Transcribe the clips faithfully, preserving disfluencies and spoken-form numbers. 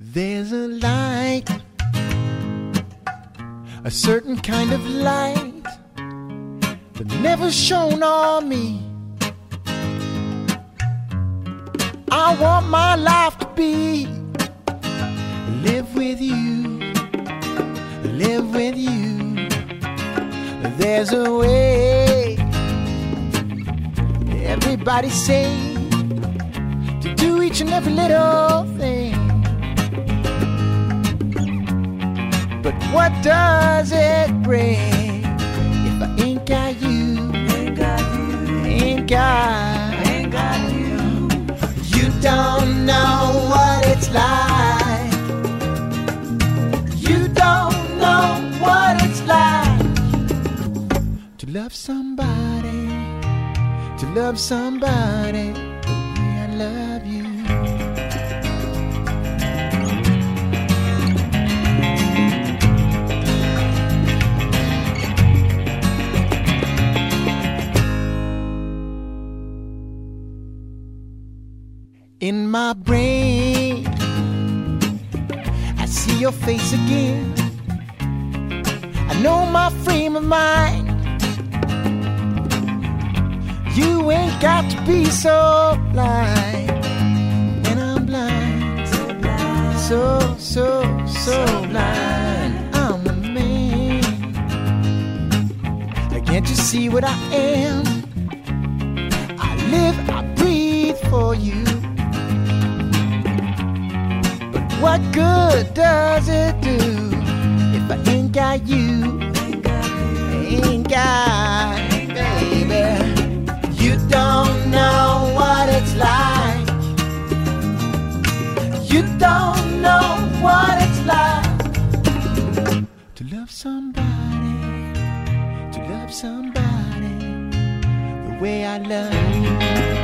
There's a light, a certain kind of light that never shone on me. I want my life to be live with you, live with you. There's a way, everybody say, to do each and every little thing. But what does it bring if I ain't got you, ain't got you, ain't got, ain't got you? You don't know what it's like. You don't know what it's like to love somebody, to love somebody the way I love you. In my brain, I see your face again. I know my frame of mind. You ain't got to be so blind. And I'm blind, so blind, so, so, so blind. I'm a man. Can't you see what I am? I live, I breathe for you. What good does it do if I ain't got you? Ain't got, baby. You don't know what it's like. You don't know what it's like to love somebody, to love somebody the way I love you.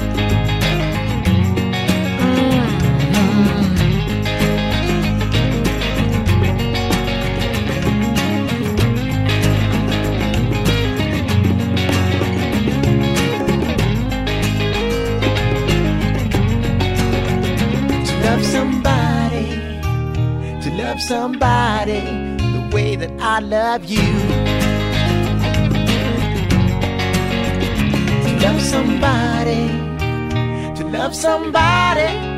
Somebody, to love somebody the way that I love you. To love somebody, to love somebody